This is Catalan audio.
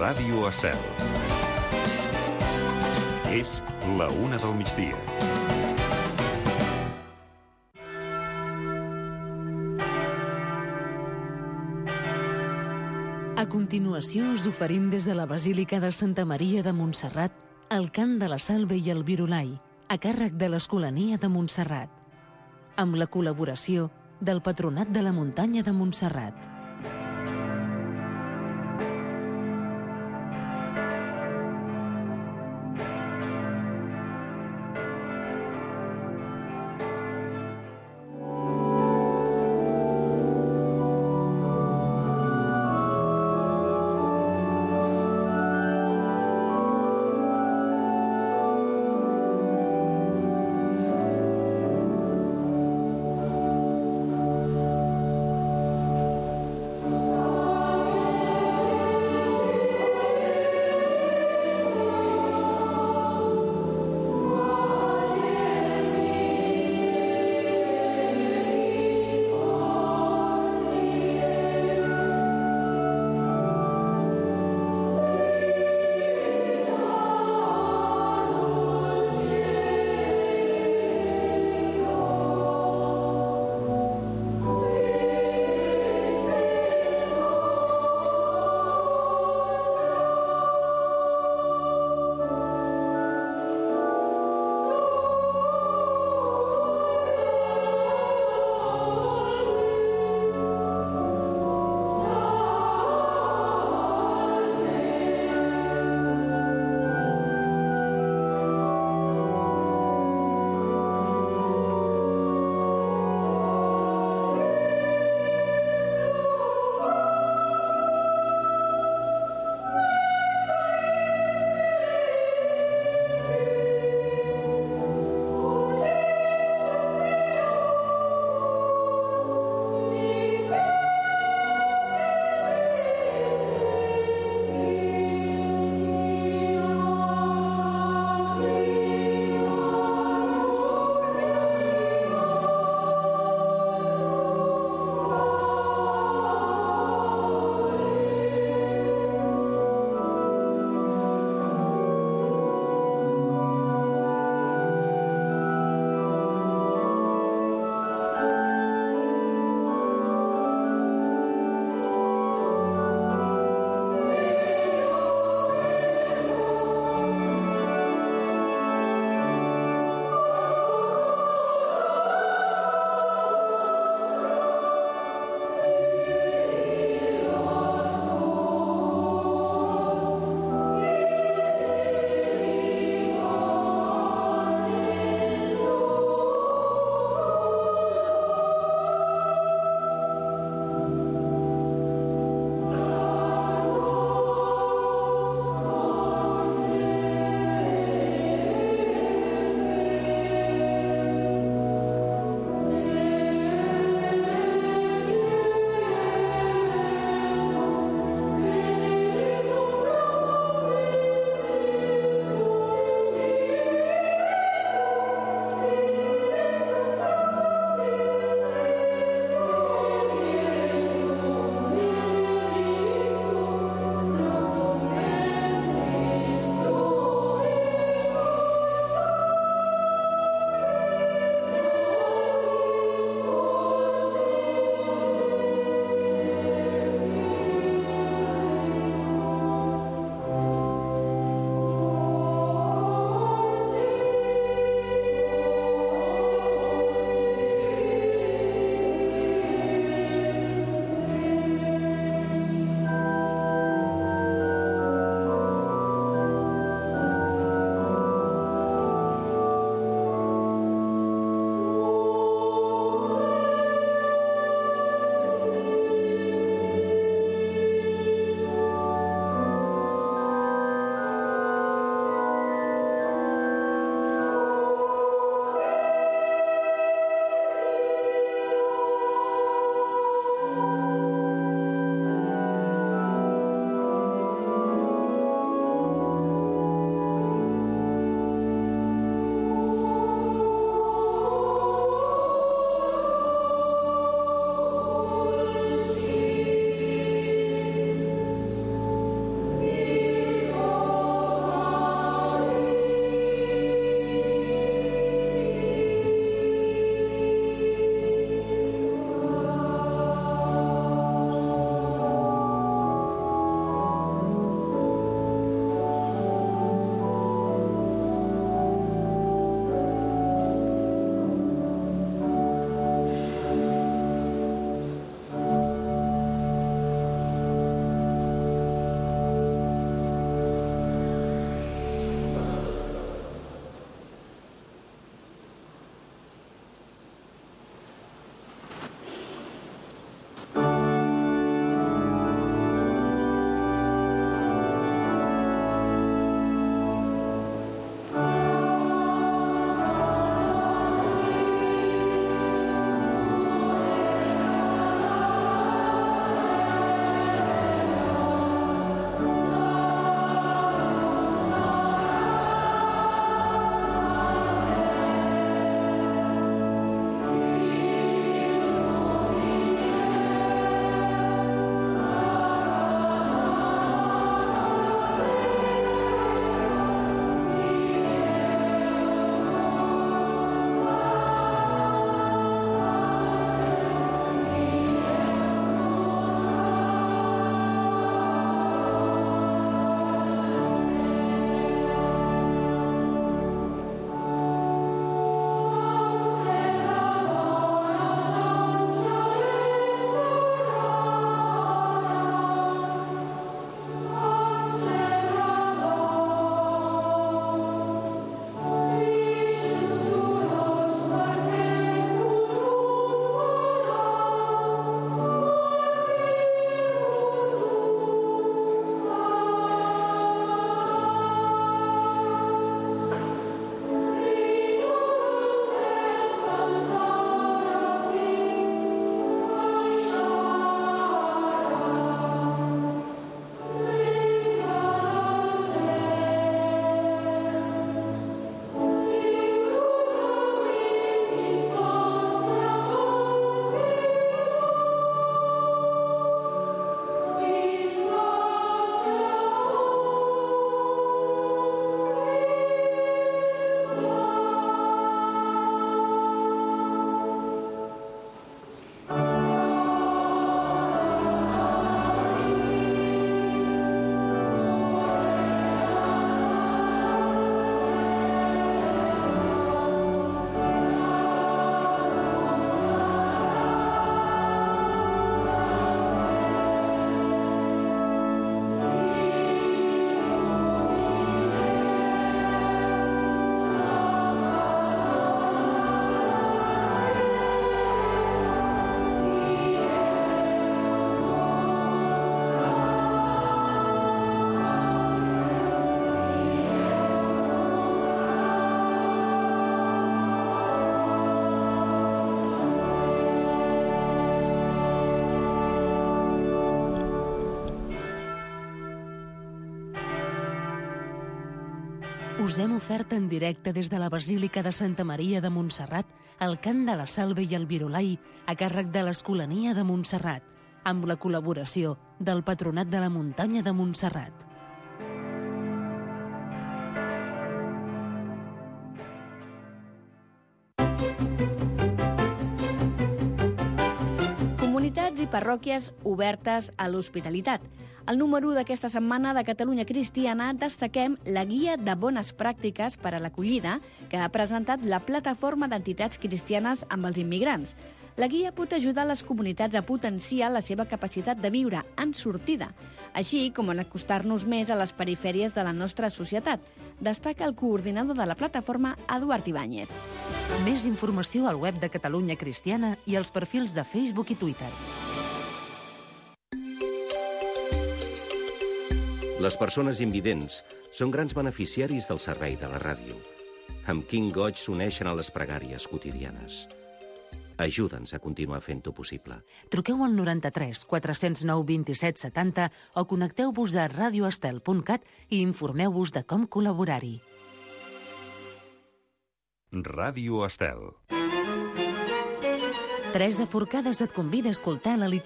Ràdio Estel. És la 1 del migdia. A continuació us oferim des de la Basílica de Santa Maria de Montserrat el cant de la Salve i el Virolai, a càrrec de l'Escolania de Montserrat, amb la col·laboració del Patronat de la Muntanya de Montserrat. Us hem ofert en directe des de la Basílica de Santa Maria de Montserrat el cant de la Salve i el Virolai a càrrec de l'Escolania de Montserrat, amb la col·laboració del Patronat de la Muntanya de Montserrat. Comunitats i parròquies obertes a l'hospitalitat. Al número 1 d'aquesta setmana de Catalunya Cristiana destaquem la guia de bones pràctiques per a l'acollida que ha presentat la Plataforma d'Entitats Cristianes amb els Immigrants. La guia pot ajudar les comunitats a potenciar la seva capacitat de viure en sortida, així com a acostar-nos més a les perifèries de la nostra societat, destaca el coordinador de la plataforma, Eduard Ibáñez. Més informació al web de Catalunya Cristiana i als perfils de Facebook i Twitter. Les persones invidents són grans beneficiaris del servei de la ràdio. Amb quin goig s'uneixen a les pregàries quotidianes. Ajuda'ns a continuar fent-ho possible. Truqueu al 93 409 27 70 o connecteu-vos a radioestel.cat i informeu-vos de com col·laborar-hi. Ràdio Estel. Teresa Forcades et convida a escoltar la literatura